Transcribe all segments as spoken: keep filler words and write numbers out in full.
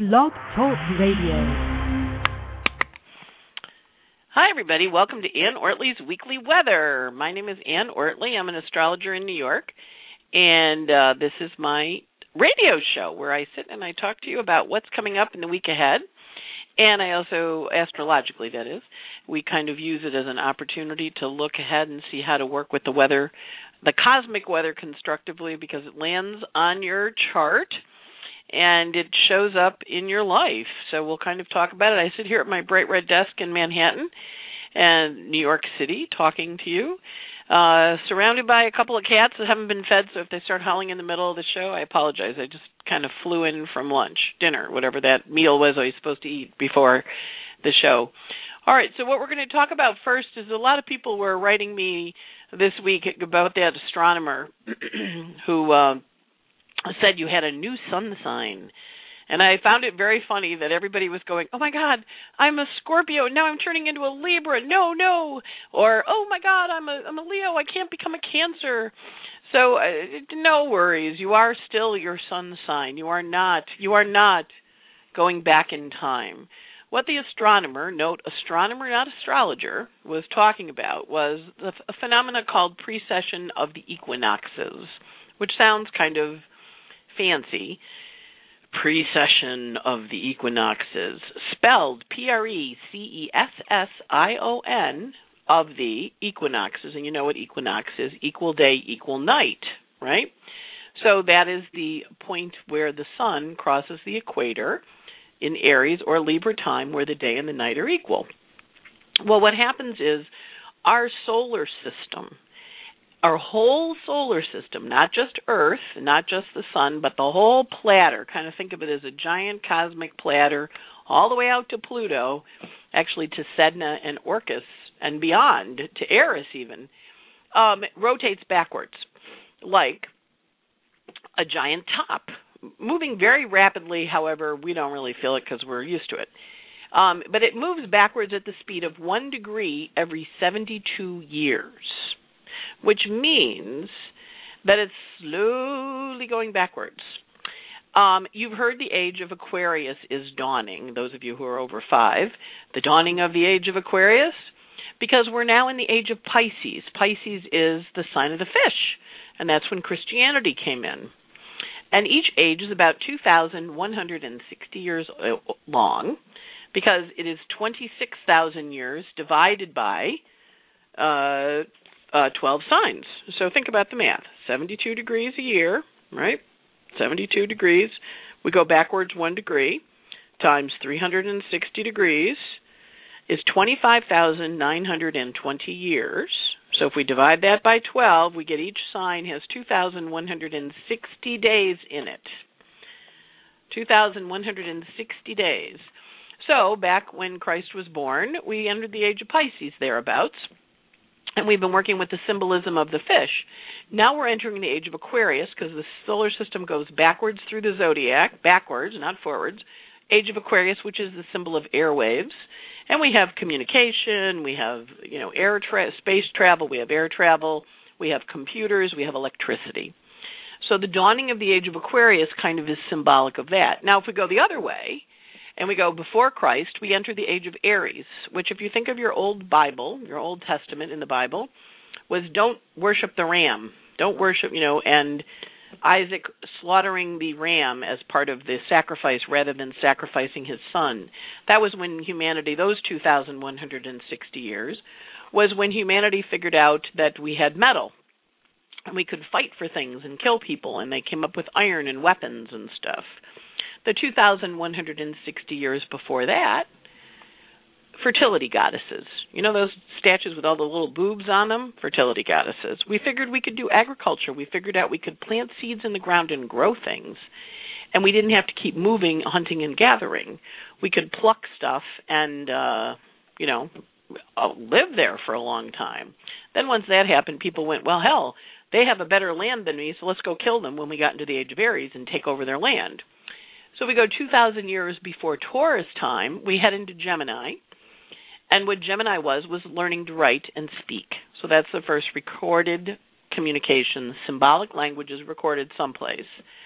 Blog Talk Radio. Hi, everybody. Welcome to Ann Ortley's Weekly Weather. My name is Ann Ortley. I'm an astrologer in New York, and uh, this is my radio show where I sit and I talk to you about what's coming up in the week ahead. And I also, astrologically that is, we kind of use it as an opportunity to look ahead and see how to work with the weather, the cosmic weather constructively, because it lands on your chart and it shows up in your life. So we'll kind of talk about it. I sit here at my bright red desk in Manhattan and New York City talking to you, uh, surrounded by a couple of cats that haven't been fed, so if they start howling in the middle of the show, I apologize. I just kind of flew in from lunch, dinner, whatever that meal was I was supposed to eat before the show. All right, so what we're going to talk about first is a lot of people were writing me this week about that astronomer who uh, said you had a new sun sign. And I found it very funny that everybody was going, oh, my God, I'm a Scorpio, and now I'm turning into a Libra. No, no. Or, oh, my God, I'm a, I'm a Leo. I can't become a Cancer. So uh, no worries. You are still your sun sign. You are not. You are not going back in time. What the astronomer, note astronomer, not astrologer, was talking about was a phenomena called precession of the equinoxes, which sounds kind of fancy. Precession of the equinoxes, spelled P R E C E S S I O N, of the equinoxes. And you know what equinox is, equal day, equal night, right? So that is the point where the sun crosses the equator in Aries or Libra time, where the day and the night are equal. Well, what happens is our solar system, our whole solar system, not just Earth, not just the sun, but the whole platter, kind of think of it as a giant cosmic platter all the way out to Pluto, actually to Sedna and Orcus and beyond, to Eris even, um, rotates backwards like a giant top, moving very rapidly. However, we don't really feel it because we're used to it. Um, but it moves backwards at the speed of one degree every seventy-two years. Which means that it's slowly going backwards. Um, you've heard the age of Aquarius is dawning, those of you who are over five. The dawning of the age of Aquarius, because we're now in the age of Pisces. Pisces is the sign of the fish, and that's when Christianity came in. And each age is about two thousand one hundred sixty years long, because it is twenty-six thousand years divided by Uh, Uh, twelve signs. So think about the math. seventy-two degrees a year, right? seventy-two degrees. We go backwards one degree times three hundred sixty degrees is twenty-five thousand nine hundred twenty years. So if we divide that by twelve, we get each sign has two thousand one hundred sixty days in it. two thousand one hundred sixty days. So back when Christ was born, we entered the age of Pisces thereabouts. And we've been working with the symbolism of the fish. Now we're entering the age of Aquarius because the solar system goes backwards through the zodiac, backwards, not forwards. Age of Aquarius, which is the symbol of airwaves. And we have communication, we have, you know, air tra- space travel, we have air travel, we have computers, we have electricity. So the dawning of the age of Aquarius kind of is symbolic of that. Now if we go the other way, and we go before Christ, we enter the age of Aries, which if you think of your old Bible, your Old Testament in the Bible, was don't worship the ram. Don't worship, you know, and Isaac slaughtering the ram as part of the sacrifice rather than sacrificing his son. That was when humanity, those two thousand one hundred sixty years, was when humanity figured out that we had metal. And we could fight for things and kill people, and they came up with iron and weapons and stuff. The two thousand one hundred sixty years before that, fertility goddesses. You know those statues with all the little boobs on them? Fertility goddesses. We figured we could do agriculture. We figured out we could plant seeds in the ground and grow things. And we didn't have to keep moving, hunting, and gathering. We could pluck stuff and, uh, you know, live there for a long time. Then once that happened, people went, well, hell, they have a better land than me, so let's go kill them when we got into the age of Aries and take over their land. So we go two thousand years before Taurus time, we head into Gemini, and what Gemini was was learning to write and speak. So that's the first recorded communication. Symbolic language is recorded someplace.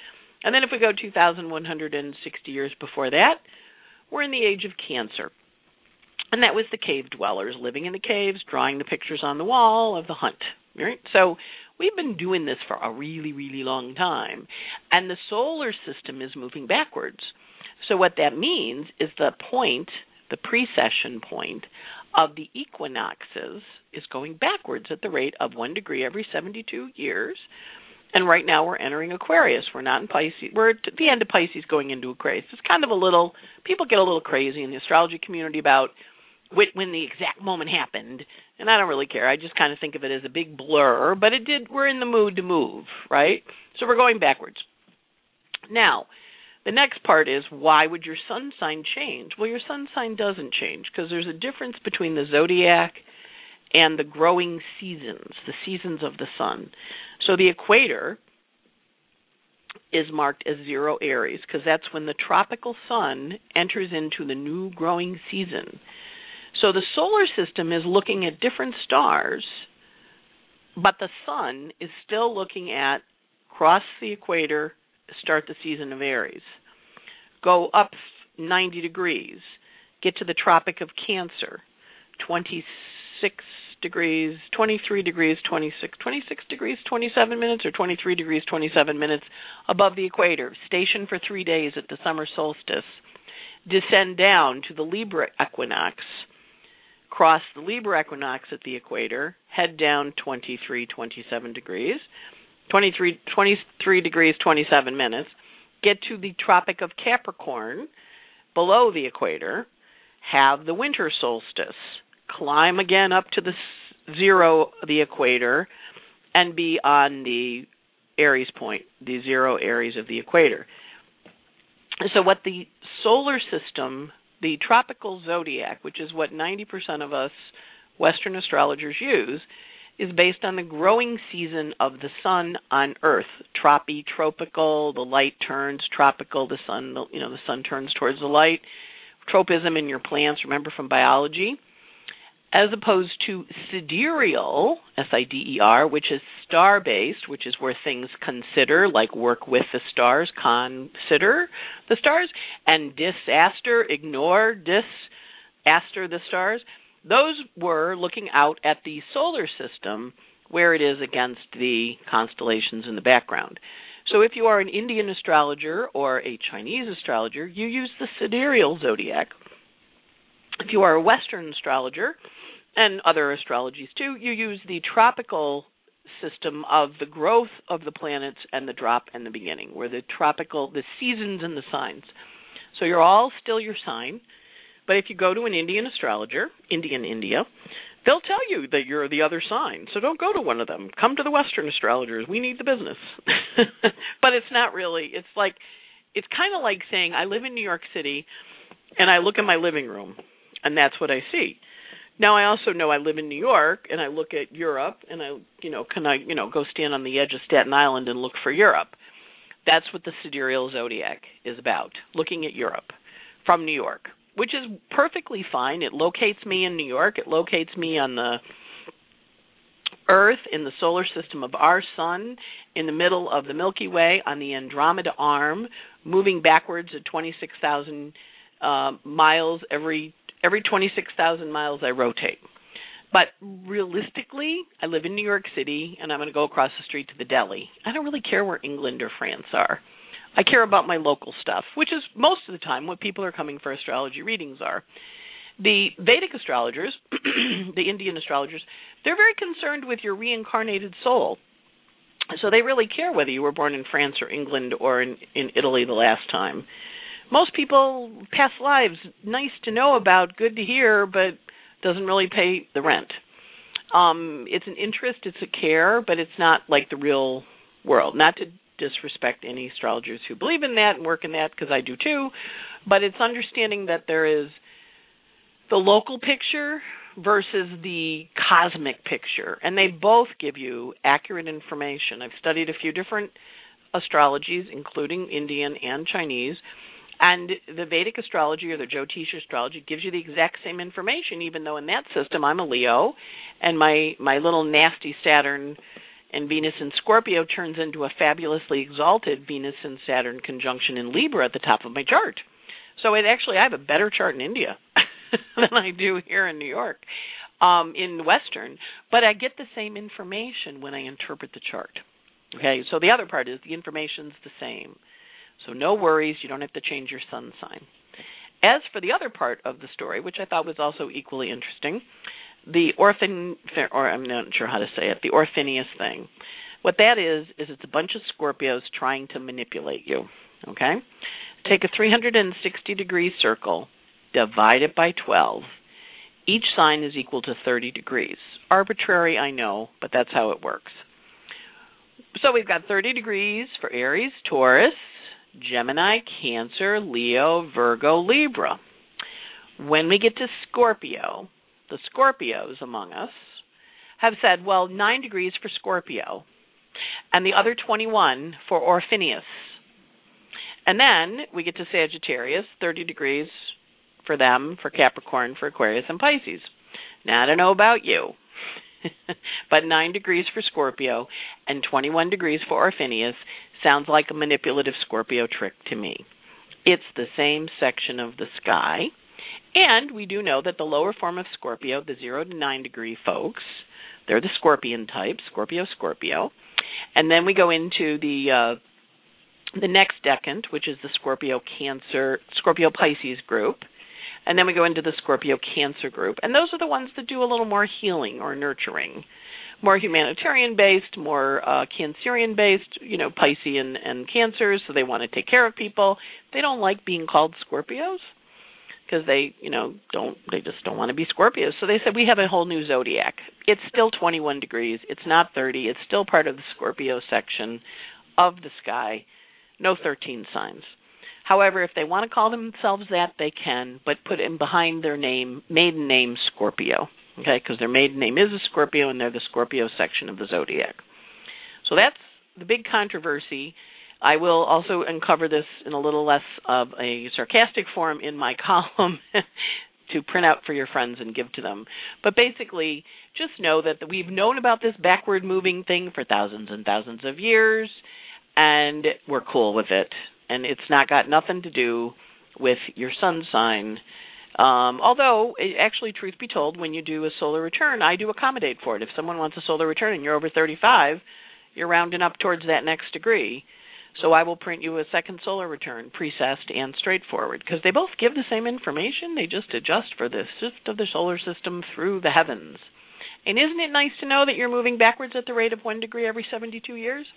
And then if we go two thousand one hundred sixty years before that, we're in the age of Cancer. And that was the cave dwellers living in the caves, drawing the pictures on the wall of the hunt. Right? So we've been doing this for a really, really long time. And the solar system is moving backwards. So what that means is the point, the precession point of the equinoxes is going backwards at the rate of one degree every seventy-two years. And right now we're entering Aquarius. We're not in Pisces. We're at the end of Pisces going into Aquarius. It's kind of a little, people get a little crazy in the astrology community about when the exact moment happened. And I don't really care. I just kind of think of it as a big blur. But it did, we're in the mood to move, right? So we're going backwards. Now, the next part is, why would your sun sign change? Well, your sun sign doesn't change because there's a difference between the zodiac and the growing seasons, the seasons of the sun. So the equator is marked as zero Aries because that's when the tropical sun enters into the new growing season. So the solar system is looking at different stars, but the sun is still looking at cross the equator, start the season of Aries. Go up ninety degrees, get to the Tropic of Cancer, twenty-six degrees, twenty-three degrees, twenty-six, twenty-six degrees, twenty-seven minutes, or twenty-three degrees, twenty-seven minutes above the equator. Station for three days at the summer solstice. Descend down to the Libra equinox. Cross the Libra equinox at the equator. Head down twenty-three, twenty-seven degrees. twenty-three, twenty-three degrees, twenty-seven minutes. Get to the Tropic of Capricorn below the equator. Have the winter solstice. Climb again up to the zero, the equator, and be on the Aries point, the zero Aries of the equator. So what the solar system, the tropical zodiac, which is what ninety percent of us Western astrologers use, is based on the growing season of the sun on Earth. Tropi, tropical, the light turns tropical, the sun, you know, the sun turns towards the light. Tropism in your plants, remember from biology. As opposed to sidereal, S I D E R, which is star-based, which is where things consider, like work with the stars, consider the stars, and disaster, ignore, disaster the stars. Those were looking out at the solar system where it is against the constellations in the background. So if you are an Indian astrologer or a Chinese astrologer, you use the sidereal zodiac. If you are a Western astrologer, and other astrologies too, you use the tropical system of the growth of the planets and the drop and the beginning, where the tropical, the seasons and the signs. So you're all still your sign, but if you go to an Indian astrologer, Indian India, they'll tell you that you're the other sign. So don't go to one of them. Come to the Western astrologers. We need the business. But it's not really. It's like, it's kind of like saying I live in New York City and I look in my living room and that's what I see. Now, I also know I live in New York, and I look at Europe, and I, you know, can I, you know, go stand on the edge of Staten Island and look for Europe? That's what the sidereal zodiac is about, looking at Europe from New York, which is perfectly fine. It locates me in New York. It locates me on the Earth, in the solar system of our sun, in the middle of the Milky Way, on the Andromeda Arm, moving backwards at twenty-six thousand uh, miles every Every twenty-six thousand miles I rotate. But realistically, I live in New York City, and I'm going to go across the street to the deli. I don't really care where England or France are. I care about my local stuff, which is most of the time what people are coming for astrology readings are. The Vedic astrologers, the Indian astrologers, they're very concerned with your reincarnated soul. So they really care whether you were born in France or England or in, in Italy the last time. Most people, past lives, nice to know about, good to hear, but doesn't really pay the rent. Um, it's an interest, it's a care, but it's not like the real world. Not to disrespect any astrologers who believe in that and work in that, because I do too, but it's understanding that there is the local picture versus the cosmic picture, and they both give you accurate information. I've studied a few different astrologies, including Indian and Chinese, and the Vedic astrology or the Jyotish astrology gives you the exact same information, even though in that system I'm a Leo, and my, my little nasty Saturn And Venus in Scorpio turns into a fabulously exalted Venus and Saturn conjunction in Libra at the top of my chart. So it actually, I have a better chart in India than I do here in New York, um, in Western. But I get the same information when I interpret the chart. Okay, so the other part is the information's the same. So no worries, you don't have to change your sun sign. As for the other part of the story, which I thought was also equally interesting, the orphan, or I'm not sure how to say it, the Orpheus thing. What that is, is it's a bunch of Scorpios trying to manipulate you, okay? Take a three hundred sixty degree circle, divide it by twelve. Each sign is equal to thirty degrees. Arbitrary, I know, but that's how it works. So we've got thirty degrees for Aries, Taurus, Gemini, Cancer, Leo, Virgo, Libra. When we get to Scorpio, the Scorpios among us have said, well, nine degrees for Scorpio, and the other twenty-one for Orpheus. And then we get to Sagittarius, thirty degrees for them, for Capricorn, for Aquarius, and Pisces. Now, I don't know about you, but nine degrees for Scorpio and twenty-one degrees for Orpheus sounds like a manipulative Scorpio trick to me. It's the same section of the sky. And we do know that the lower form of Scorpio, the zero to nine degree folks, they're the Scorpion type, Scorpio, Scorpio. And then we go into the uh, the next decant, which is the Scorpio, Cancer, Scorpio, Pisces group. And then we go into the Scorpio, Cancer group. And those are the ones that do a little more healing or nurturing, more humanitarian-based, more uh, Cancerian-based, you know, Pisces and, and Cancers, so they want to take care of people. They don't like being called Scorpios, because they, you know, don't, they just don't want to be Scorpios. So they said, we have a whole new zodiac. It's still twenty-one degrees. It's not thirty. It's still part of the Scorpio section of the sky. No thirteen signs. However, if they want to call themselves that, they can, but put in behind their name, maiden name, Scorpio, okay, because their maiden name is a Scorpio, and they're the Scorpio section of the zodiac. So that's the big controversy. I will also uncover this in a little less of a sarcastic form in my column to print out for your friends and give to them. But basically, just know that we've known about this backward moving thing for thousands and thousands of years, and we're cool with it. And it's not got nothing to do with your sun sign. Um, although, it, actually, truth be told, when you do a solar return, I do accommodate for it. If someone wants a solar return and you're over thirty-five, you're rounding up towards that next degree. So I will print you a second solar return, precessed and straightforward, because they both give the same information. They just adjust for the shift of the solar system through the heavens. And isn't it nice to know that you're moving backwards at the rate of one degree every seventy-two years?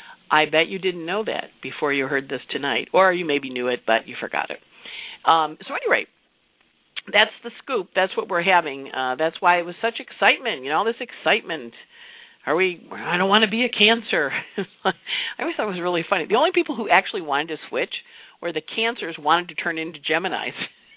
I bet you didn't know that before you heard this tonight, or you maybe knew it, but you forgot it. Um, so anyway, that's the scoop. That's what we're having. Uh, that's why it was such excitement, you know, all this excitement. Are we, I don't want to be a Cancer. I always thought it was really funny. The only people who actually wanted to switch were the Cancers wanted to turn into Geminis,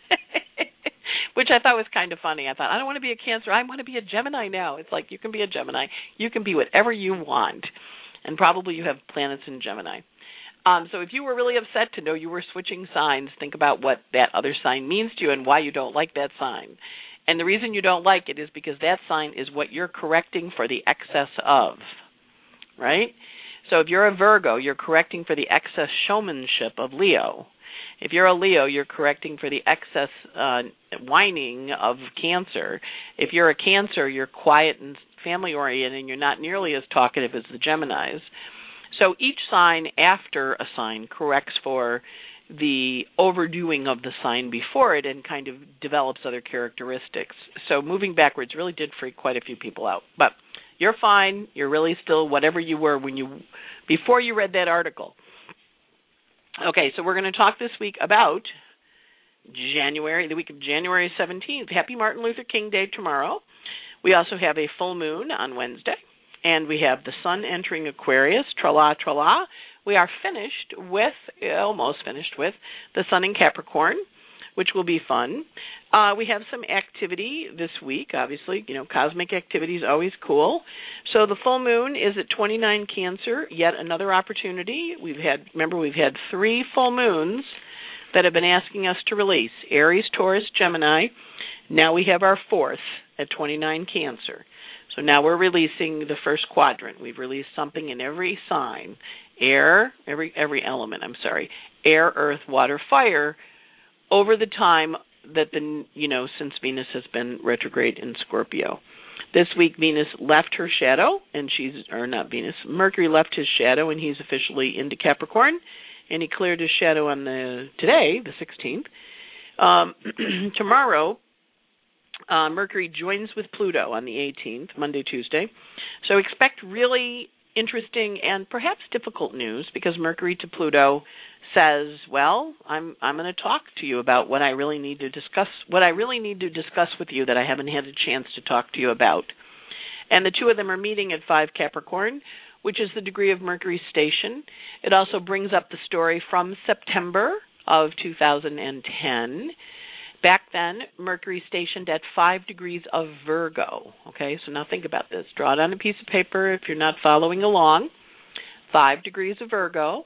which I thought was kind of funny. I thought, I don't want to be a Cancer. I want to be a Gemini now. It's like, you can be a Gemini. You can be whatever you want. And probably you have planets in Gemini. Um, so if you were really upset to know you were switching signs, think about what that other sign means to you and why you don't like that sign. And the reason you don't like it is because that sign is what you're correcting for the excess of, right? So if you're a Virgo, you're correcting for the excess showmanship of Leo. If you're a Leo, you're correcting for the excess uh, whining of Cancer. If you're a Cancer, you're quiet and family-oriented, and you're not nearly as talkative as the Geminis. So each sign after a sign corrects for the overdoing of the sign before it and kind of develops other characteristics. So moving backwards really did freak quite a few people out. But you're fine. You're really still whatever you were when you before you read that article. Okay, so we're going to talk this week about January, the week of January seventeenth. Happy Martin Luther King Day tomorrow. We also have a full moon on Wednesday, and we have the sun entering Aquarius, tra-la, tra-la. We are finished with, almost finished with, the sun in Capricorn, which will be fun. Uh, we have some activity this week, obviously. You know, cosmic activity is always cool. So the full moon is at twenty-nine Cancer, yet another opportunity. We've had, remember, we've had three full moons that have been asking us to release, Aries, Taurus, Gemini. Now we have our fourth at twenty-nine Cancer. So now we're releasing the first quadrant. We've released something in every sign, air, every every element, I'm sorry, air, earth, water, fire, over the time that the, you know, since Venus has been retrograde in Scorpio. This week, Venus left her shadow, and she's, or not Venus, Mercury left his shadow, and he's officially into Capricorn, and he cleared his shadow on the, today, the sixteenth. Um, tomorrow, uh, Mercury joins with Pluto on the eighteenth, Monday, Tuesday. So expect really interesting and perhaps difficult news, because Mercury to Pluto says, well, I'm I'm going to talk to you about what I really need to discuss, what I really need to discuss with you that I haven't had a chance to talk to you about. And the two of them are meeting at five Capricorn, which is the degree of Mercury's station. It also brings up the story from September of two thousand ten. Back then, Mercury stationed at five degrees of Virgo. Okay, so now think about this. Draw it on a piece of paper if you're not following along. Five degrees of Virgo.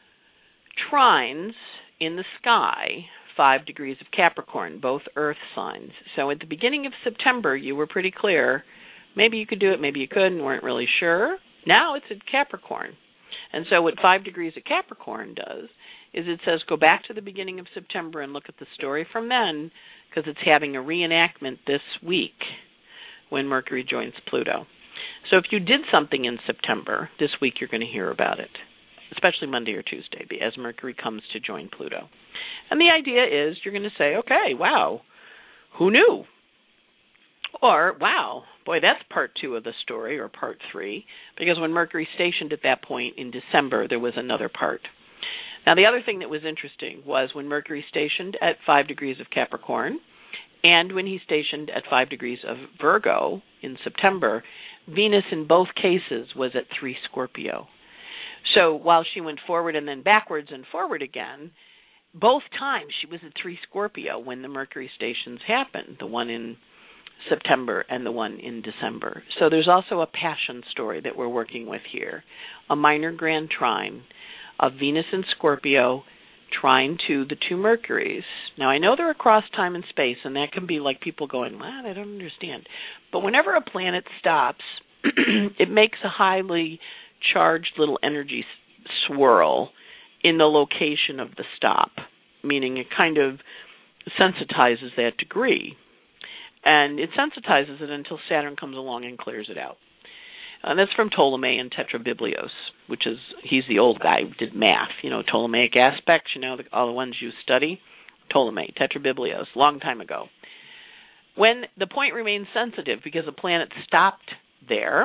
Trines in the sky, five degrees of Capricorn, both earth signs. So at the beginning of September, you were pretty clear. Maybe you could do it, maybe you couldn't, weren't really sure. Now it's at Capricorn. And so what five degrees of Capricorn does is it says go back to the beginning of September and look at the story from then, because it's having a reenactment this week when Mercury joins Pluto. So if you did something in September, this week you're going to hear about it, especially Monday or Tuesday, as Mercury comes to join Pluto. And the idea is you're going to say, okay, wow, who knew? Or, wow, boy, that's part two of the story, or part three, because when Mercury stationed at that point in December, there was another part. Now, the other thing that was interesting was when Mercury stationed at five degrees of Capricorn, and when he stationed at five degrees of Virgo in September, Venus in both cases was at three Scorpio. So while she went forward and then backwards and forward again, both times she was at three Scorpio when the Mercury stations happened, the one in September and the one in December. So there's also a passion story that we're working with here, a minor grand trine of Venus in Scorpio trine to the two Mercuries. Now, I know they're across time and space, and that can be like people going, what? I don't understand. But whenever a planet stops, it makes a highly charged little energy swirl in the location of the stop, meaning it kind of sensitizes that degree. And it sensitizes it until Saturn comes along and clears it out. And that's from Ptolemy and Tetrabiblios, which is, he's the old guy who did math, you know, Ptolemaic aspects, you know, the, all the ones you study. Ptolemy, Tetrabiblios, long time ago. When the point remains sensitive because the planet stopped there,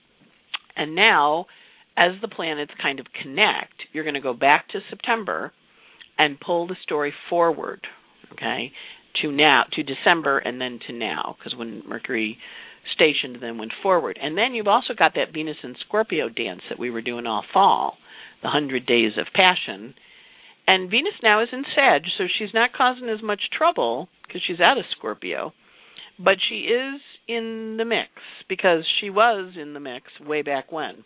and now as the planets kind of connect, you're going to go back to September and pull the story forward, okay, to now, to December and then to now, because when Mercury stationed then went forward. And then you've also got that Venus and Scorpio dance that we were doing all fall, the hundred days of passion. And Venus now is in Sag, so she's not causing as much trouble because she's out of Scorpio, but she is in the mix because she was in the mix way back when.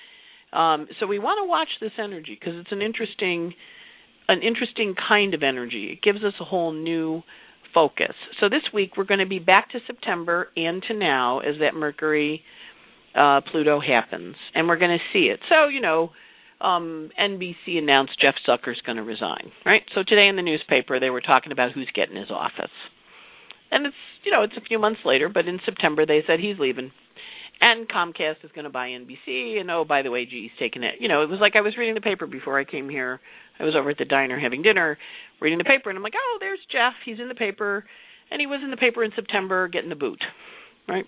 Um, so we want to watch this energy because it's an interesting, an interesting kind of energy. It gives us a whole new focus. So this week we're going to be back to September and to now as that Mercury uh, Pluto happens, and we're going to see it. So, you know, um, N B C announced Jeff Zucker's going to resign, right? So today in the newspaper they were talking about who's getting his office. And it's, you know, it's a few months later, but in September they said he's leaving. And Comcast is going to buy N B C, and oh, by the way, G E's taking it. You know, it was like I was reading the paper before I came here. I was over at the diner having dinner, reading the paper, and I'm like, oh, there's Jeff. He's in the paper, and he was in the paper in September getting the boot, right?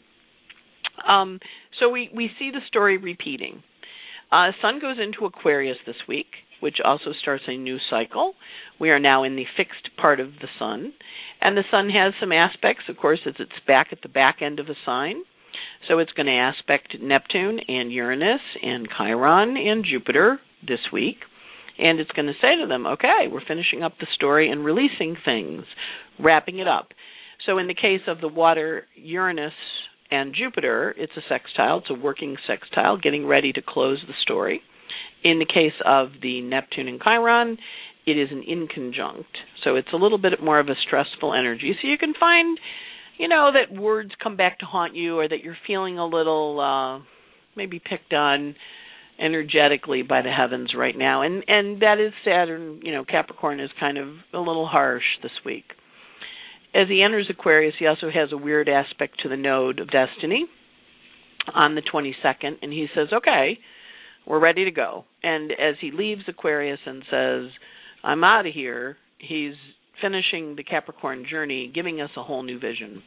Um, so we, we see the story repeating. Uh, Sun goes into Aquarius this week, which also starts a new cycle. We are now in the fixed part of the Sun, and the Sun has some aspects, of course, as it's back at the back end of a sign. So it's going to aspect Neptune and Uranus and Chiron and Jupiter this week. And it's going to say to them, okay, we're finishing up the story and releasing things, wrapping it up. So in the case of the water, Uranus and Jupiter, it's a sextile. It's a working sextile, getting ready to close the story. In the case of the Neptune and Chiron, it is an inconjunct. So it's a little bit more of a stressful energy. So you can find you know, that words come back to haunt you, or that you're feeling a little uh, maybe picked on energetically by the heavens right now. And and that is Saturn, you know, Capricorn is kind of a little harsh this week. As he enters Aquarius, he also has a weird aspect to the node of destiny on the twenty-second, and he says, okay, we're ready to go. And as he leaves Aquarius and says, I'm out of here, he's finishing the Capricorn journey, giving us a whole new vision.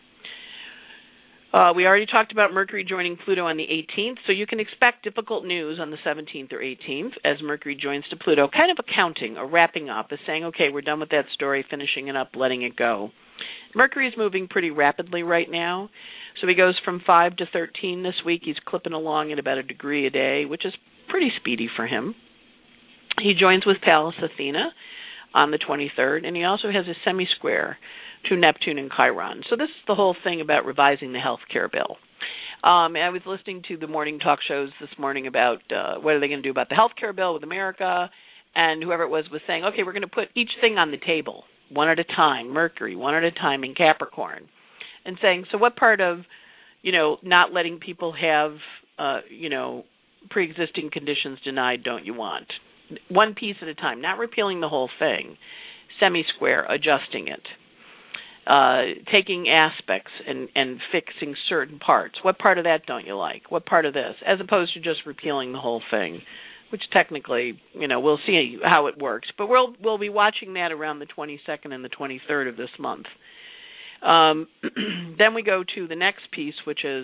Uh, we already talked about Mercury joining Pluto on the eighteenth, so you can expect difficult news on the seventeenth or eighteenth as Mercury joins to Pluto, kind of accounting, or wrapping up, as saying, okay, we're done with that story, finishing it up, letting it go. Mercury is moving pretty rapidly right now, so he goes from five to thirteen this week. He's clipping along at about a degree a day, which is pretty speedy for him. He joins with Pallas Athena on the twenty-third, and he also has a semi-square to Neptune and Chiron. So this is the whole thing about revising the health care bill. Um, I was listening to the morning talk shows this morning about uh, what are they going to do about the health care bill with America, and whoever it was was saying, okay, we're going to put each thing on the table, one at a time, Mercury, one at a time in Capricorn, and saying, so what part of, you know, not letting people have, uh, you know, pre-existing conditions denied don't you want? One piece at a time, not repealing the whole thing, semi-square, adjusting it, uh, taking aspects and, and fixing certain parts. What part of that don't you like? What part of this? As opposed to just repealing the whole thing, which technically, you know, we'll see how it works. But we'll we'll be watching that around the twenty-second and the twenty-third of this month. Um, then we go to the next piece, which is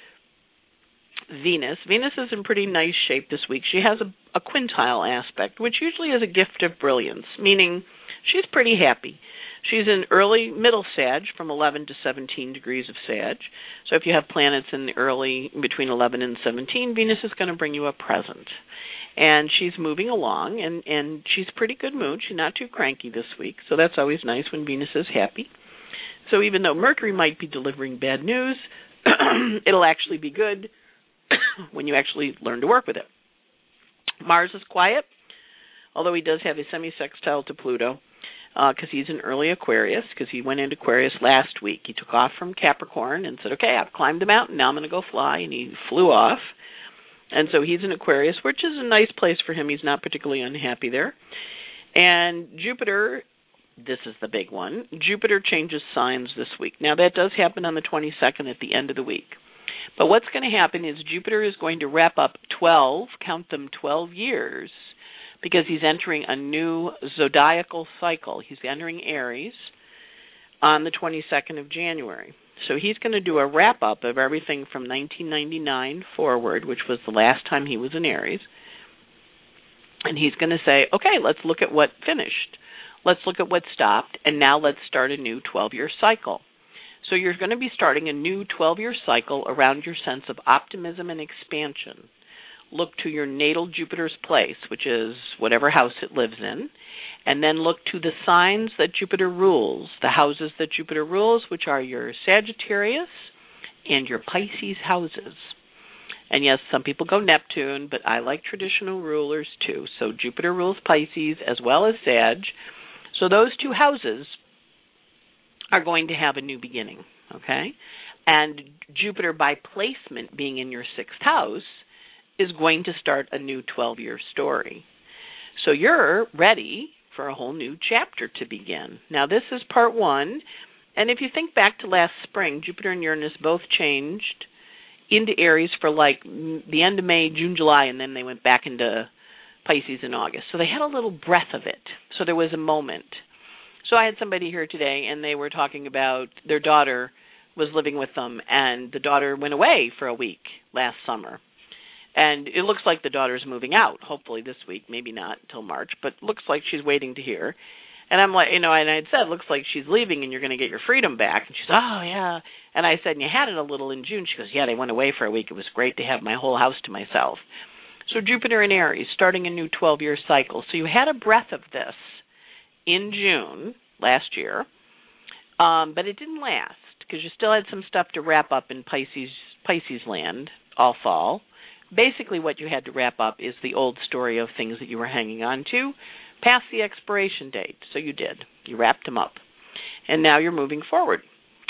Venus. Venus is in pretty nice shape this week. She has a, a quintile aspect, which usually is a gift of brilliance, meaning she's pretty happy. She's in early middle Sag from eleven to seventeen degrees of Sag. So if you have planets in the early, between eleven and seventeen, Venus is going to bring you a present. And she's moving along, and, and she's pretty good mood. She's not too cranky this week, so that's always nice when Venus is happy. So even though Mercury might be delivering bad news, it'll actually be good when you actually learn to work with it. Mars is quiet, although he does have a semi-sextile to Pluto, because uh, he's in early Aquarius, because he went into Aquarius last week. He took off from Capricorn and said, okay, I've climbed the mountain, now I'm going to go fly, and he flew off. And so he's in Aquarius, which is a nice place for him. He's not particularly unhappy there. And Jupiter, this is the big one, Jupiter changes signs this week. Now, that does happen on the twenty-second at the end of the week. But what's going to happen is Jupiter is going to wrap up twelve, count them twelve years, because he's entering a new zodiacal cycle. He's entering Aries on the twenty-second of January. So he's going to do a wrap-up of everything from nineteen ninety-nine forward, which was the last time he was in Aries. And he's going to say, okay, let's look at what finished. Let's look at what stopped, and now let's start a new twelve-year cycle. So you're going to be starting a new twelve-year cycle around your sense of optimism and expansion. Look to your natal Jupiter's place, which is whatever house it lives in, and then look to the signs that Jupiter rules, the houses that Jupiter rules, which are your Sagittarius and your Pisces houses. And yes, some people go Neptune, but I like traditional rulers too. So Jupiter rules Pisces as well as Sag. So those two houses are going to have a new beginning, okay? And Jupiter, by placement, being in your sixth house, is going to start a new twelve-year story. So you're ready for a whole new chapter to begin. Now, this is part one, and if you think back to last spring, Jupiter and Uranus both changed into Aries for like the end of May, June, July, and then they went back into Pisces in August. So they had a little breath of it. So there was a moment. So I had somebody here today, and they were talking about their daughter was living with them, and the daughter went away for a week last summer. And it looks like the daughter's moving out, hopefully this week, maybe not until March, but looks like she's waiting to hear. And I'm like, you know, and I had said, looks like she's leaving and you're going to get your freedom back. And she said, oh, yeah. And I said, and you had it a little in June. She goes, yeah, they went away for a week. It was great to have my whole house to myself. So Jupiter in Aries, starting a new twelve-year cycle. So you had a breath of this in June last year, um, but it didn't last because you still had some stuff to wrap up in Pisces, Pisces land all fall. Basically what you had to wrap up is the old story of things that you were hanging on to past the expiration date. So you did. You wrapped them up. And now you're moving forward.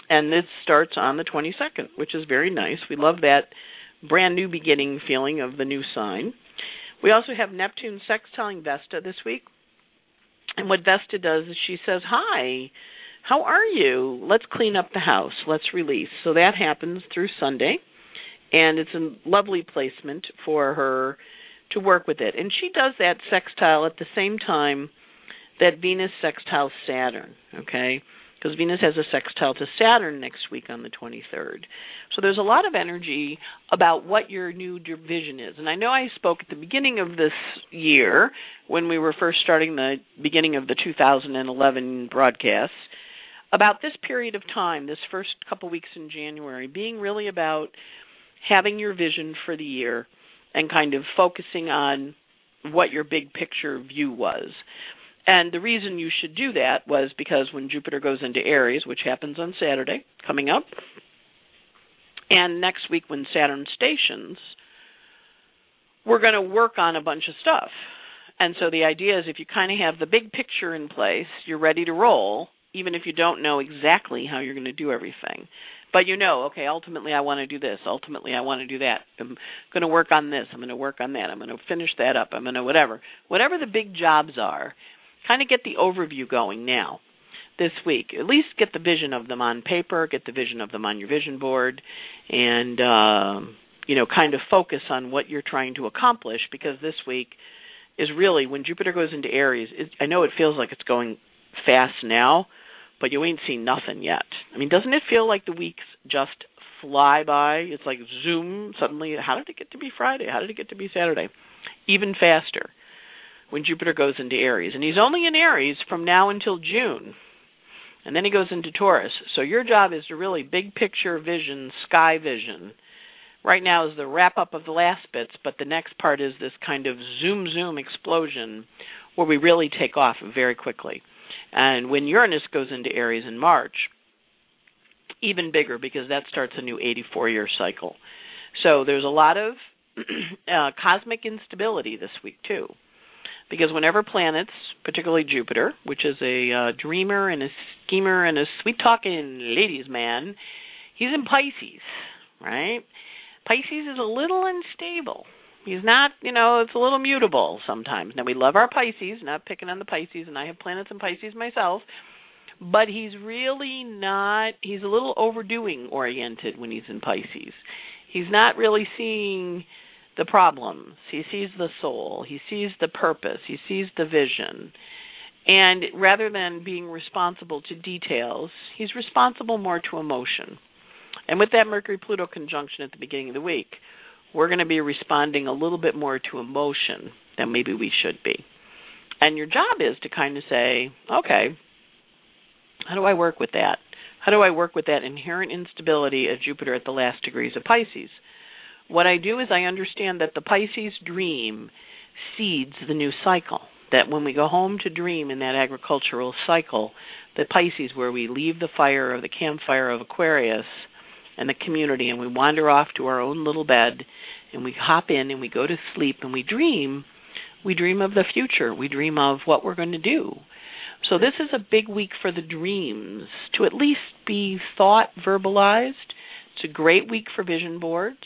And this starts on the twenty-second, which is very nice. We love that brand new beginning feeling of the new sign. We also have Neptune sextiling Vesta this week. And what Vesta does is she says, hi, how are you? Let's clean up the house. Let's release. So that happens through Sunday. And it's a lovely placement for her to work with it. And she does that sextile at the same time that Venus sextiles Saturn, okay? Because Venus has a sextile to Saturn next week on the twenty-third. So there's a lot of energy about what your new vision is. And I know I spoke at the beginning of this year when we were first starting the beginning of the two thousand eleven broadcasts about this period of time, this first couple weeks in January, being really about having your vision for the year and kind of focusing on what your big picture view was. And the reason you should do that was because when Jupiter goes into Aries, which happens on Saturday, coming up, and next week when Saturn stations, we're going to work on a bunch of stuff. And so the idea is if you kind of have the big picture in place, you're ready to roll, even if you don't know exactly how you're going to do everything. But you know, okay, ultimately I want to do this. Ultimately I want to do that. I'm going to work on this. I'm going to work on that. I'm going to finish that up. I'm going to whatever. Whatever the big jobs are, kind of get the overview going now this week. At least get the vision of them on paper, get the vision of them on your vision board, and, uh, you know, kind of focus on what you're trying to accomplish, because this week is really, when Jupiter goes into Aries, it, I know it feels like it's going fast now, but you ain't seen nothing yet. I mean, doesn't it feel like the weeks just fly by? It's like zoom, suddenly, how did it get to be Friday? How did it get to be Saturday? Even faster when Jupiter goes into Aries. And he's only in Aries from now until June. And then he goes into Taurus. So your job is to really big picture vision, sky vision. Right now is the wrap-up of the last bits, but the next part is this kind of zoom, zoom explosion where we really take off very quickly. And when Uranus goes into Aries in March, even bigger, because that starts a new eighty-four-year cycle. So there's a lot of uh, cosmic instability this week, too. Because whenever planets, particularly Jupiter, which is a uh, dreamer and a schemer and a sweet-talking ladies' man, he's in Pisces, right? Pisces is a little unstable. He's not, you know, it's a little mutable sometimes. Now, we love our Pisces, not picking on the Pisces, and I have planets in Pisces myself, but he's really not, he's a little overdoing oriented when he's in Pisces. He's not really seeing the problems. He sees the soul. He sees the purpose. He sees the vision. And rather than being responsible to details, he's responsible more to emotion. And with that Mercury-Pluto conjunction at the beginning of the week, we're going to be responding a little bit more to emotion than maybe we should be. And your job is to kind of say, okay, how do I work with that? How do I work with that inherent instability of Jupiter at the last degrees of Pisces? What I do is I understand that the Pisces dream seeds the new cycle, that when we go home to dream in that agricultural cycle, the Pisces, where we leave the fire of the campfire of Aquarius and the community and we wander off to our own little bed and we hop in and we go to sleep and we dream, we dream of the future. We dream of what we're going to do. So this is a big week for the dreams to at least be thought verbalized. It's a great week for vision boards.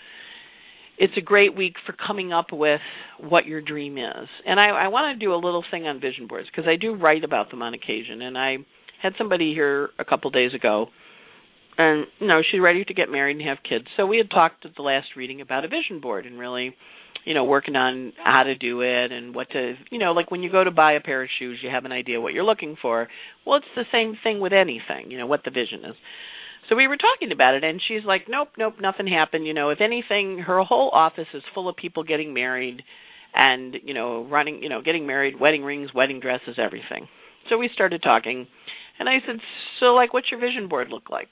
It's a great week for coming up with what your dream is. And I, I want to do a little thing on vision boards because I do write about them on occasion. And I had somebody here a couple days ago, and, you know, she's ready to get married and have kids. So we had talked at the last reading about a vision board and really, you know, working on how to do it and what to, you know, like when you go to buy a pair of shoes, you have an idea what you're looking for. Well, it's the same thing with anything, you know, what the vision is. So we were talking about it, and she's like, nope, nope, nothing happened. You know, if anything, her whole office is full of people getting married and, you know, running, you know, getting married, wedding rings, wedding dresses, everything. So we started talking, and I said, so, like, what's your vision board look like?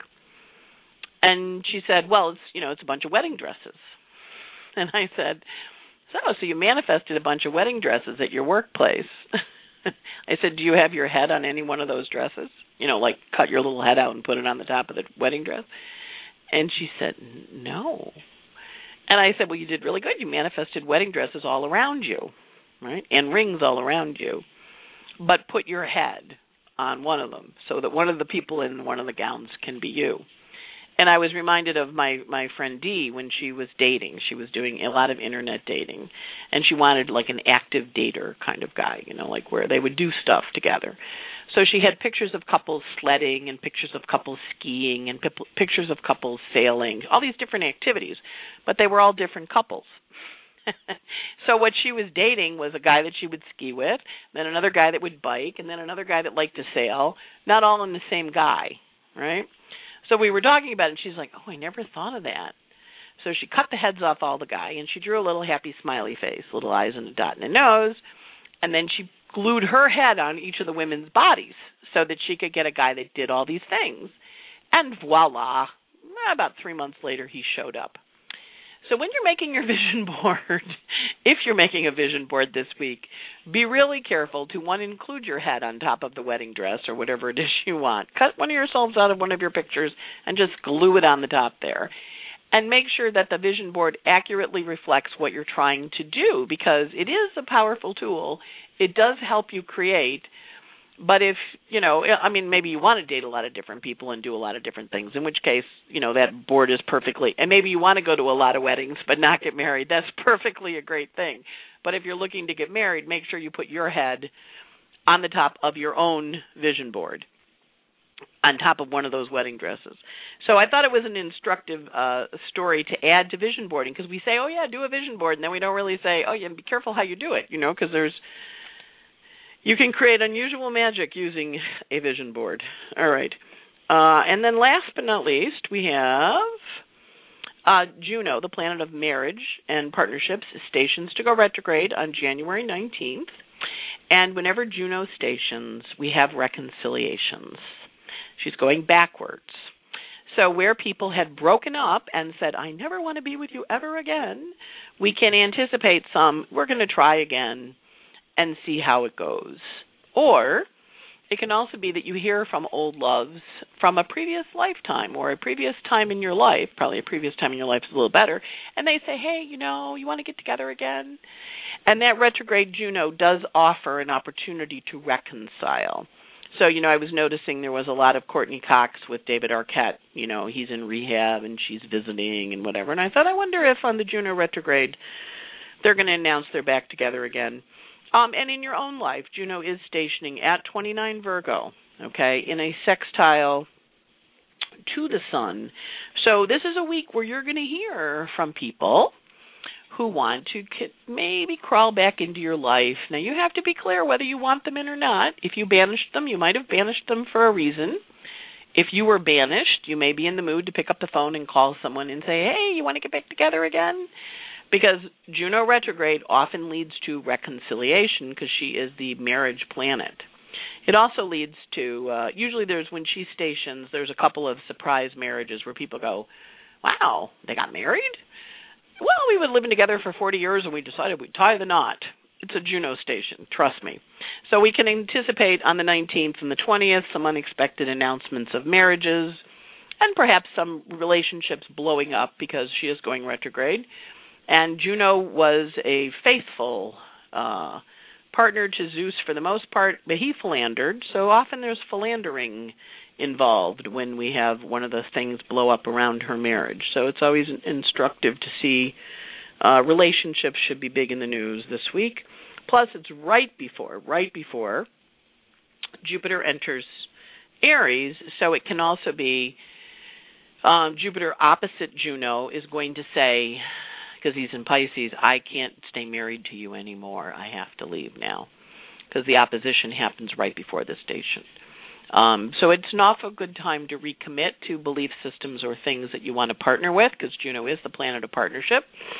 And she said, well, it's, you know, it's a bunch of wedding dresses. And I said, so, so you manifested a bunch of wedding dresses at your workplace. I said, do you have your head on any one of those dresses? You know, like cut your little head out and put it on the top of the wedding dress? And she said, no. And I said, well, you did really good. You manifested wedding dresses all around you, right? And rings all around you. But put your head on one of them so that one of the people in one of the gowns can be you. And I was reminded of my, my friend Dee when she was dating. She was doing a lot of internet dating, and she wanted like an active dater kind of guy, you know, like where they would do stuff together. So she had pictures of couples sledding and pictures of couples skiing and p- pictures of couples sailing, all these different activities, but they were all different couples. So what she was dating was a guy that she would ski with, then another guy that would bike, and then another guy that liked to sail, not all in the same guy, right? So we were talking about it, and she's like, oh, I never thought of that. So she cut the heads off all the guy, and she drew a little happy smiley face, little eyes and a dot and a nose, and then she glued her head on each of the women's bodies so that she could get a guy that did all these things. And voila, about three months later, he showed up. So when you're making your vision board, if you're making a vision board this week, be really careful to, one, include your head on top of the wedding dress or whatever it is you want. Cut one of yourselves out of one of your pictures and just glue it on the top there. And make sure that the vision board accurately reflects what you're trying to do, because it is a powerful tool. It does help you create. But if, you know, I mean, maybe you want to date a lot of different people and do a lot of different things, in which case, you know, that board is perfectly, and maybe you want to go to a lot of weddings but not get married. That's perfectly a great thing. But if you're looking to get married, make sure you put your head on the top of your own vision board, on top of one of those wedding dresses. So I thought it was an instructive uh, story to add to vision boarding, because we say, oh, yeah, do a vision board, and then we don't really say, oh, yeah, be careful how you do it, you know, because there's, you can create unusual magic using a vision board. All right. Uh, and then last but not least, we have uh, Juno, the planet of marriage and partnerships, stations to go retrograde on January nineteenth. And whenever Juno stations, we have reconciliations. She's going backwards. So where people had broken up and said, I never want to be with you ever again, we can anticipate some, we're going to try again and see how it goes. Or it can also be that you hear from old loves from a previous lifetime or a previous time in your life, probably a previous time in your life is a little better, and they say, hey, you know, you want to get together again? And that retrograde Juno does offer an opportunity to reconcile. So, you know, I was noticing there was a lot of Courtney Cox with David Arquette. You know, he's in rehab and she's visiting and whatever. And I thought, I wonder if on the Juno retrograde they're going to announce they're back together again. Um, and in your own life, Juno is stationing at twenty-nine Virgo, okay, in a sextile to the sun. So this is a week where you're going to hear from people who want to maybe crawl back into your life. Now, you have to be clear whether you want them in or not. If you banished them, you might have banished them for a reason. If you were banished, you may be in the mood to pick up the phone and call someone and say, hey, you want to get back together again? Because Juno retrograde often leads to reconciliation because she is the marriage planet. It also leads to, uh, usually there's, when she stations, there's a couple of surprise marriages where people go, wow, they got married? Well, we've been living together for forty years and we decided we'd tie the knot. It's a Juno station, trust me. So we can anticipate on the nineteenth and the twentieth some unexpected announcements of marriages and perhaps some relationships blowing up because she is going retrograde. And Juno was a faithful uh, partner to Zeus for the most part, but he philandered. So often there's philandering involved when we have one of the things blow up around her marriage. So it's always instructive to see uh, relationships should be big in the news this week. Plus, it's right before, right before Jupiter enters Aries, so it can also be um, Jupiter opposite Juno is going to say, because he's in Pisces, I can't stay married to you anymore. I have to leave now, because the opposition happens right before the station. Um, so it's an awful good time to recommit to belief systems or things that you want to partner with, because Juno is the planet of partnership.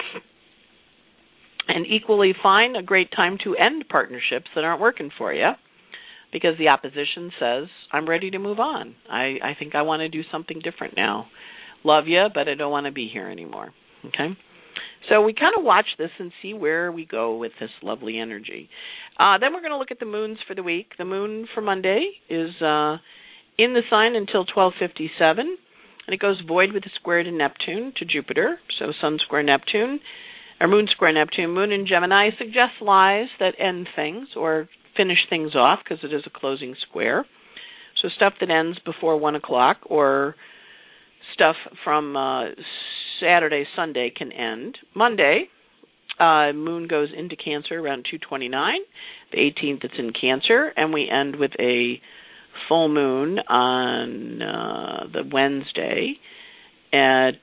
And equally fine, a great time to end partnerships that aren't working for you, because the opposition says, I'm ready to move on. I, I think I want to do something different now. Love you, but I don't want to be here anymore. Okay? So we kind of watch this and see where we go with this lovely energy. Uh, then we're going to look at the moons for the week. The moon for Monday is uh, in the sign until twelve fifty-seven, and it goes void with a square to Neptune, to Jupiter, so Sun square Neptune, or Moon square Neptune. Moon in Gemini suggests lies that end things or finish things off because it is a closing square. So stuff that ends before one o'clock or stuff from uh, Saturday, Sunday can end. Monday, uh, moon goes into Cancer around two twenty-nine. The eighteenth, it's in Cancer, and we end with a full moon on uh, the Wednesday at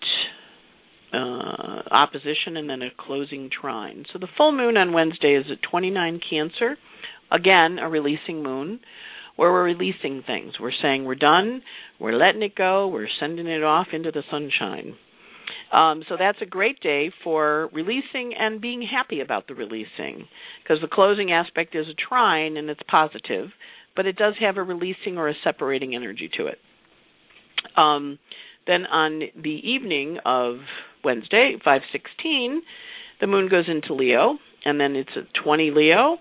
uh, opposition and then a closing trine. So the full moon on Wednesday is at twenty-nine Cancer. Again, a releasing moon where we're releasing things. We're saying we're done, we're letting it go, we're sending it off into the sunshine. Um, so that's a great day for releasing and being happy about the releasing, because the closing aspect is a trine and it's positive, but it does have a releasing or a separating energy to it. Um, then on the evening of Wednesday, five sixteen, the moon goes into Leo, and then it's at twenty Leo.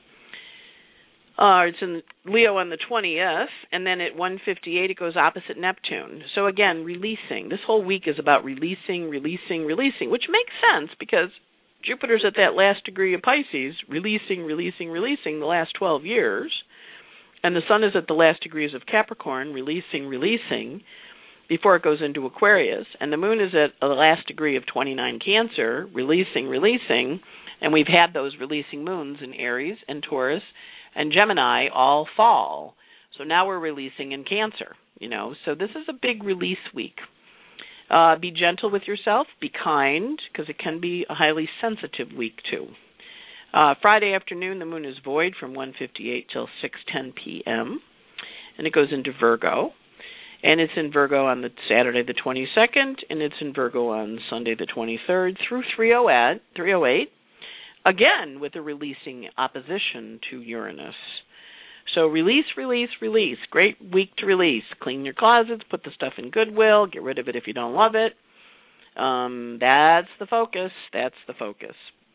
Uh, it's in Leo on the twentieth, and then at one fifty-eight it goes opposite Neptune. So again, releasing. This whole week is about releasing, releasing, releasing, which makes sense because Jupiter's at that last degree of Pisces, releasing, releasing, releasing the last twelve years, and the Sun is at the last degrees of Capricorn, releasing, releasing, before it goes into Aquarius, and the Moon is at the last degree of twenty-nine Cancer, releasing, releasing, and we've had those releasing moons in Aries and Taurus and Gemini all fall. So now we're releasing in Cancer, you know. So this is a big release week. Uh, be gentle with yourself. Be kind, because it can be a highly sensitive week, too. Uh, Friday afternoon, the moon is void from one fifty-eight till six ten p.m., and it goes into Virgo. And it's in Virgo on the Saturday the twenty-second, and it's in Virgo on Sunday the twenty-third through three oh eight. Again, with a releasing opposition to Uranus. So release, release, release. Great week to release. Clean your closets, put the stuff in Goodwill, get rid of it if you don't love it. Um, that's the focus. That's the focus.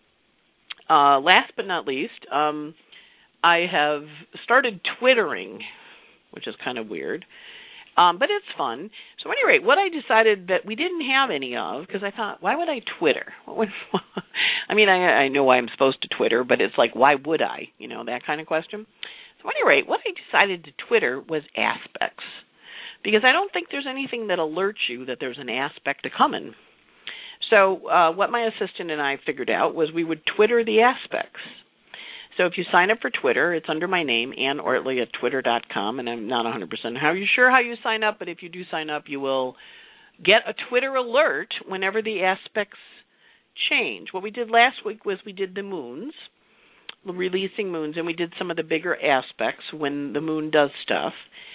Uh, last but not least, um, I have started Twittering, which is kind of weird. Um, but it's fun. So at any rate, what I decided that we didn't have any of, because I thought, why would I Twitter? What would, I mean, I, I know why I'm supposed to Twitter, but it's like, why would I? You know, that kind of question. So at any rate, what I decided to Twitter was aspects, because I don't think there's anything that alerts you that there's an aspect a coming. So uh, what my assistant and I figured out was we would Twitter the aspects. So if you sign up for Twitter, it's under my name, Ann Ortley at twitter dot com, and I'm not one hundred percent how you sure how you sign up, but if you do sign up, you will get a Twitter alert whenever the aspects change. What we did last week was we did the moons, releasing moons, and we did some of the bigger aspects when the moon does stuff,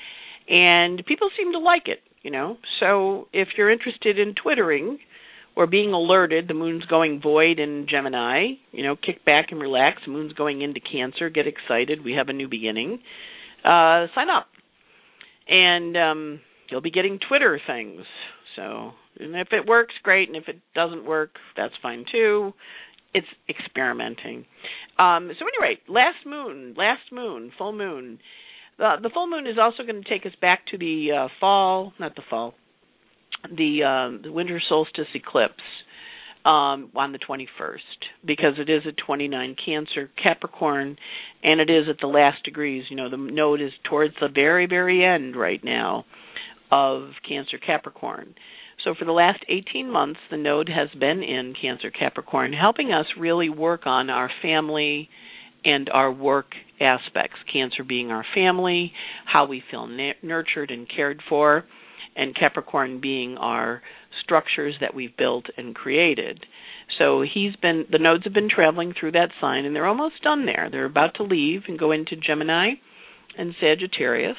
and people seem to like it, you know. So if you're interested in Twittering, or being alerted, the moon's going void in Gemini, you know, kick back and relax. The moon's going into Cancer, get excited. We have a new beginning. Uh, sign up. And um, you'll be getting Twitter things. So, and if it works, great. And if it doesn't work, that's fine too. It's experimenting. Um, so anyway, last moon, last moon, full moon. The, the full moon is also going to take us back to the uh, fall, not the fall, the, uh, the winter solstice eclipse um, on the twenty-first, because it is at twenty-nine Cancer, Capricorn, and it is at the last degrees. You know, the node is towards the very, very end right now of Cancer, Capricorn. So for the last eighteen months, the node has been in Cancer, Capricorn, helping us really work on our family and our work aspects. Cancer being our family, how we feel na- nurtured and cared for, and Capricorn being our structures that we've built and created. So he's been, the nodes have been traveling through that sign, and they're almost done there. They're about to leave and go into Gemini and Sagittarius.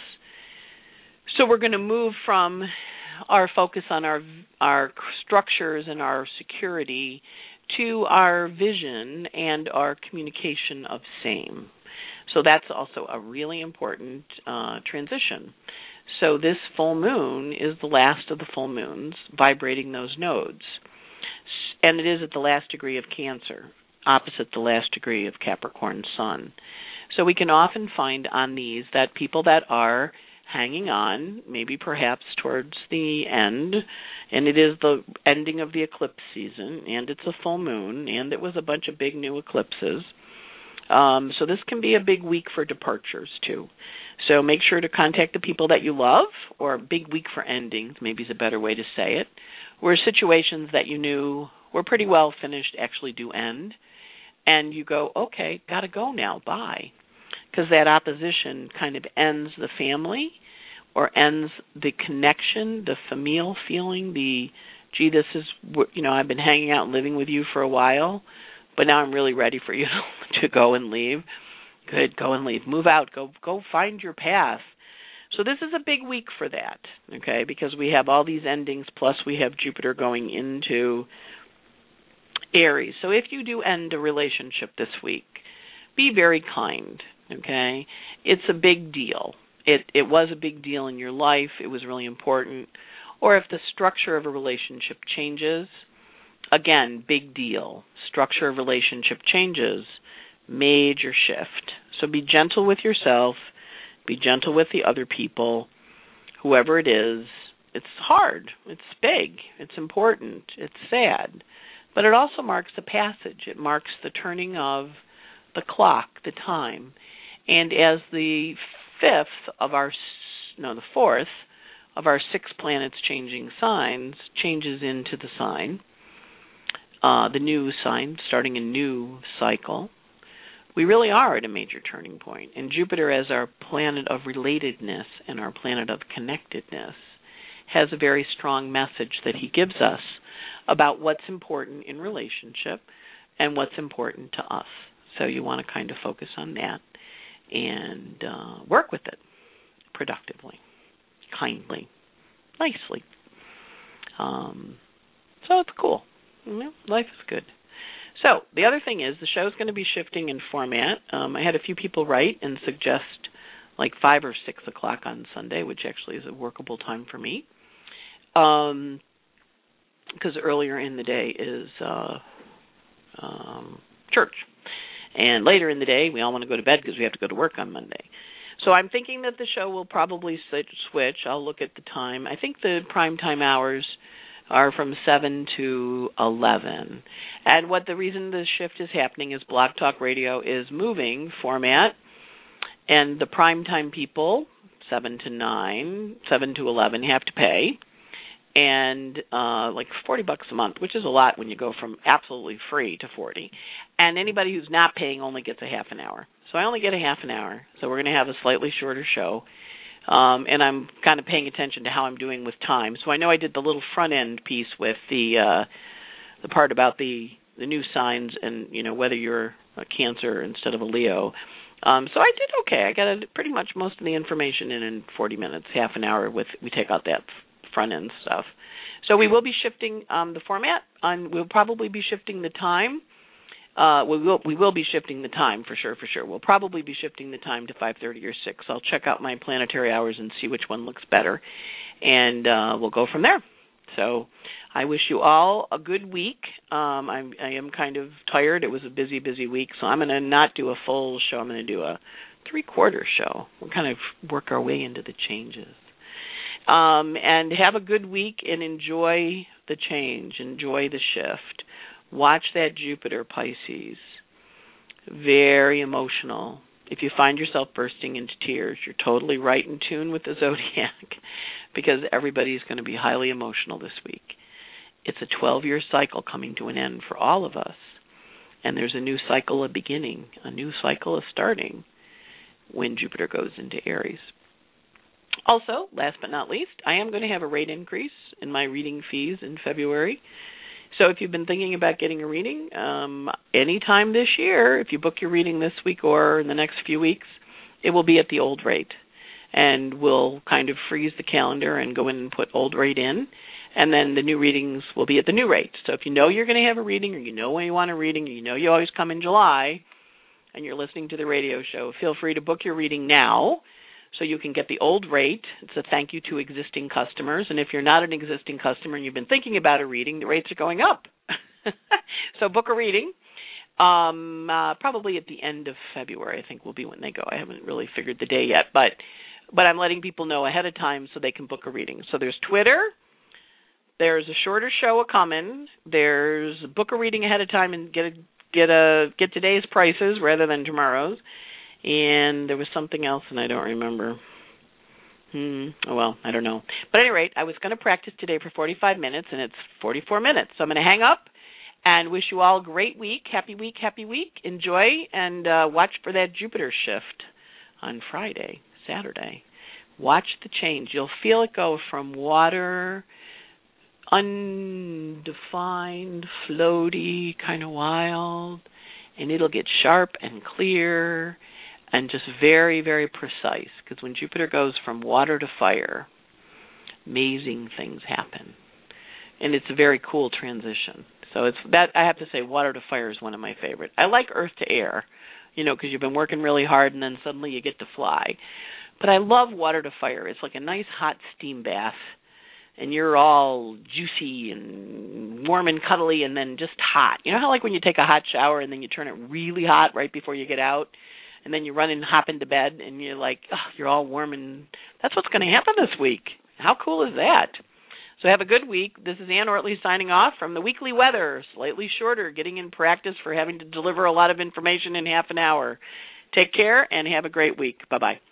So we're going to move from our focus on our our structures and our security to our vision and our communication of same. So that's also a really important uh, transition. So this full moon is the last of the full moons, vibrating those nodes. And it is at the last degree of Cancer, opposite the last degree of Capricorn Sun. So we can often find on these that people that are hanging on, maybe perhaps towards the end, and it is the ending of the eclipse season, and it's a full moon, and it was a bunch of big new eclipses. Um, so this can be a big week for departures, too. So make sure to contact the people that you love, or a big week for endings, maybe is a better way to say it, where situations that you knew were pretty well finished actually do end. And you go, okay, got to go now, bye. Because that opposition kind of ends the family or ends the connection, the familial feeling, the, gee, this is, you know, I've been hanging out and living with you for a while, but now I'm really ready for you to go and leave. Good, go and leave. Move out. Go go find your path. So this is a big week for that, okay, because we have all these endings, plus we have Jupiter going into Aries. So if you do end a relationship this week, be very kind, okay? It's a big deal. It it was a big deal in your life. It was really important. Or if the structure of a relationship changes, again, big deal. Structure of relationship changes, major shift. So be gentle with yourself. Be gentle with the other people, whoever it is. It's hard. It's big. It's important. It's sad. But it also marks the passage. It marks the turning of the clock, the time. And as the fifth of our, no, the fourth of our six planets changing signs changes into the sign, uh, the new sign, starting a new cycle, we really are at a major turning point. And Jupiter, as our planet of relatedness and our planet of connectedness, has a very strong message that he gives us about what's important in relationship and what's important to us. So you want to kind of focus on that and uh, work with it productively, kindly, nicely. Um, so it's cool. You know, life is good. So the other thing is the show's going to be shifting in format. Um, I had a few people write and suggest like five or six o'clock on Sunday, which actually is a workable time for me. Um, because earlier in the day is uh, um, church. And later in the day, we all want to go to bed because we have to go to work on Monday. So I'm thinking that the show will probably switch. I'll look at the time. I think the prime time hours are from seven to eleven. And what the reason the shift is happening is Blog Talk Radio is moving format, and the prime time people, seven to nine, seven to eleven, have to pay. And uh, like forty bucks a month, which is a lot when you go from absolutely free to forty. And anybody who's not paying only gets a half an hour. So I only get a half an hour. So we're going to have a slightly shorter show. Um, and I'm kind of paying attention to how I'm doing with time. So I know I did the little front end piece with the uh, the part about the, the new signs and, you know, whether you're a Cancer instead of a Leo. Um, so I did okay. I got a, pretty much most of the information in in forty minutes, half an hour. With we take out that front end stuff. So we will be shifting um, the format. On we'll probably be shifting the time. Uh, we will we will be shifting the time for sure, for sure. We'll probably be shifting the time to five thirty or six. I'll check out my planetary hours and see which one looks better, and uh, we'll go from there. So I wish you all a good week. Um, I'm, I am kind of tired. It was a busy, busy week, so I'm going to not do a full show. I'm going to do a three-quarter show. We'll kind of work our way into the changes. Um, and have a good week and enjoy the change. Enjoy the shift. Watch that Jupiter, Pisces. Very emotional. If you find yourself bursting into tears, you're totally right in tune with the zodiac because everybody's going to be highly emotional this week. It's a twelve-year cycle coming to an end for all of us. And there's a new cycle of beginning, a new cycle of starting when Jupiter goes into Aries. Also, last but not least, I am going to have a rate increase in my reading fees in February. So if you've been thinking about getting a reading, um, anytime this year, if you book your reading this week or in the next few weeks, it will be at the old rate. And we'll kind of freeze the calendar and go in and put old rate in. And then the new readings will be at the new rate. So if you know you're going to have a reading or you know when you want a reading or you know you always come in July and you're listening to the radio show, feel free to book your reading now. So you can get the old rate. It's a thank you to existing customers. And if you're not an existing customer and you've been thinking about a reading, the rates are going up. So book a reading. Um, uh, probably at the end of February, I think, will be when they go. I haven't really figured the day yet. But but I'm letting people know ahead of time so they can book a reading. So there's Twitter. There's a shorter show coming. There's book a reading ahead of time and get a, get a get today's prices rather than tomorrow's. And there was something else, and I don't remember. Hmm. Oh, well, I don't know. But at any rate, I was going to practice today for forty-five minutes, and it's forty-four minutes. So I'm going to hang up and wish you all a great week. Happy week, happy week. Enjoy, and uh, watch for that Jupiter shift on Friday, Saturday. Watch the change. You'll feel it go from water, undefined, floaty, kind of wild, and it'll get sharp and clear and just very, very precise. Because when Jupiter goes from water to fire, amazing things happen. And it's a very cool transition. So it's that I have to say, water to fire is one of my favorite. I like earth to air, you know, because you've been working really hard and then suddenly you get to fly. But I love water to fire. It's like a nice hot steam bath, and you're all juicy and warm and cuddly and then just hot. You know how like when you take a hot shower and then you turn it really hot right before you get out, and then you run and hop into bed and you're like, oh, you're all warm, and that's what's going to happen this week. How cool is that? So have a good week. This is Ann Ortley signing off from the Weekly Weather, slightly shorter, getting in practice for having to deliver a lot of information in half an hour. Take care and have a great week. Bye-bye.